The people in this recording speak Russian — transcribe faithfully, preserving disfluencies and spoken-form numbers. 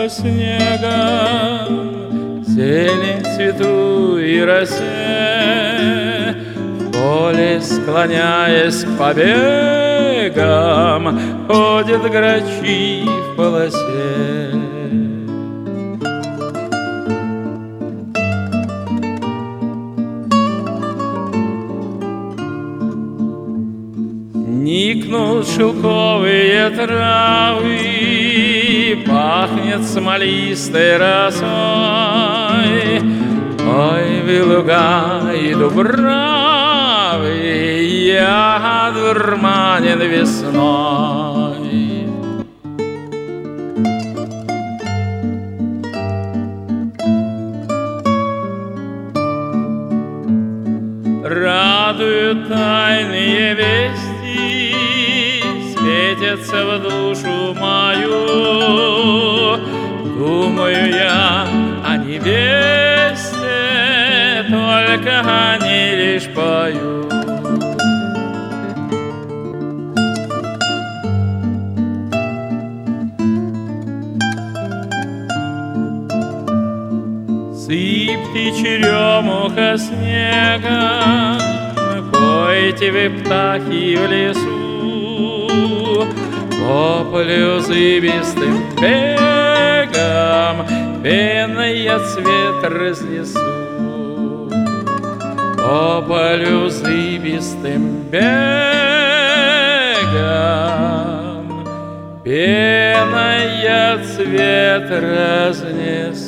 по снегам, зелень, цвету и росе, в поле, склоняясь к побегам, ходят грачи в полосе. Никнут шелковые травы, пахнет смолистой росой. Ой, вы луга и дубравы, я одурманен весной. Радуют тайные вести, светятся в душу мою. Думаю я о невесте, только они лишь поют. Сыпьте черемуха снегом, пойте вы, птахи, в лесу, по полю зыбистым бегом пеной я цвет разнесу. По полю зыбистым бегом пеной я цвет разнесу.